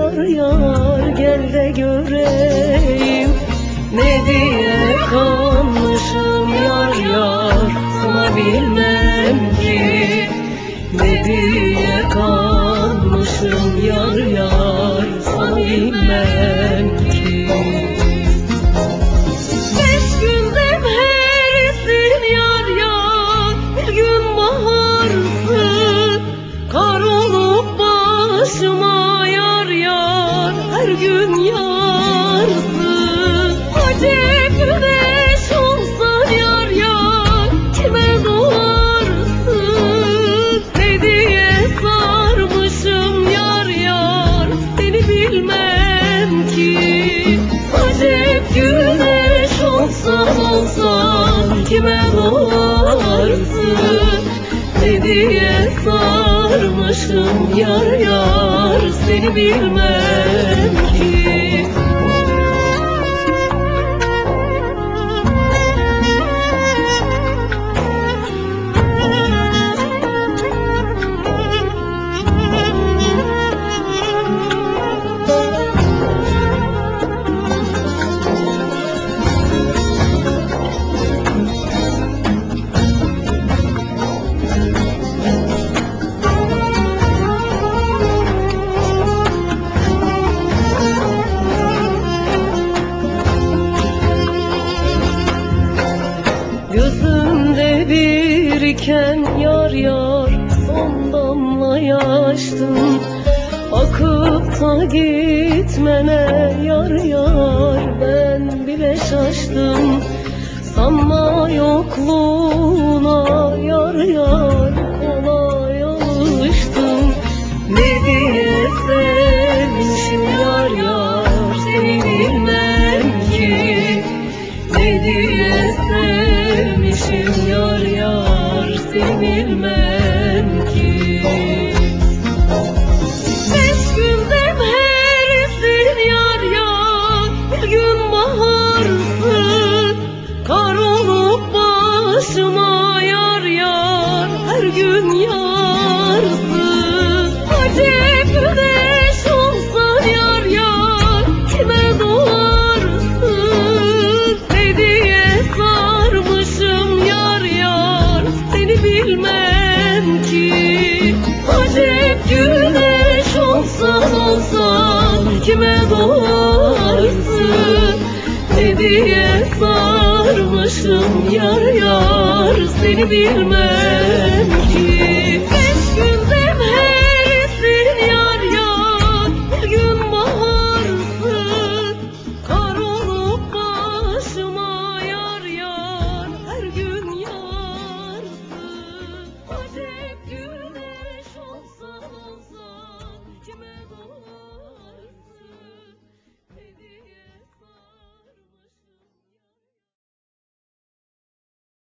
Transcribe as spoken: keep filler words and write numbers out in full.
yar yar gel de göreyim. Ne diye kanmışım yar yar sana bilmem ki. Ne diye kanmışım yar yar sana bilmem ki. Beş gündem herisin yar yar, bir gün baharsın. Kar olup başıma yar yar, her gün yarsın. Acep güneş olsan yar yar, kime doğarsın? Ne diye sarmışım yar yar, seni bilmem ki. Acep güneş olsan olsan, kime doğarsın? Ne diye sarmışım yar yar, seni bilmem ki. Gözümde biriken yar yar, son damla yaştım. Akıp da gitmene yar yar, ben bile şaştım. Sanma yokluğuna yar yar, kolay alıştım. Ne diye sevmişim yar yar, seni bilmem ki. Ne diye sevmişim yar yar, seni bilmem ki. Beş gündem herisin yar yar, bir gün baharsın. Kar olup başıma yar yar, her gün yarsın. Acep güneş olsan yar yar, kime doğarsın? Ne diye sarmışım yar yar, seni bilmem ki. Acep güneş olsan olsan, kime doğarsın? Ne diye sarmışım yar yar, seni bilmem